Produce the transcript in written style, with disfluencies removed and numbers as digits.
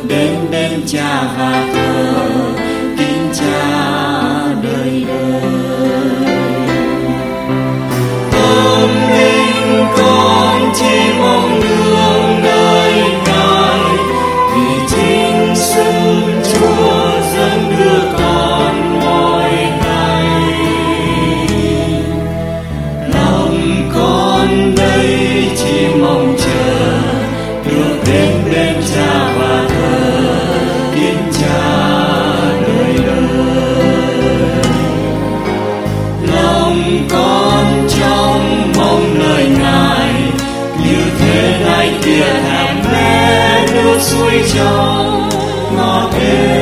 đến bên Cha và thờ kính Cha đời đời. Tâm linh con chỉ mong nương nơi Ngài, vì chính xưng Chúa dẫn đưa con mỗi ngày. Lòng con đây chỉ mong chờ được đến bên Cha và thờ kính Cha đời đời. Lòng con trong mong lời Ngài, như thế này kia thèm bé nước suối trong ngọt êm.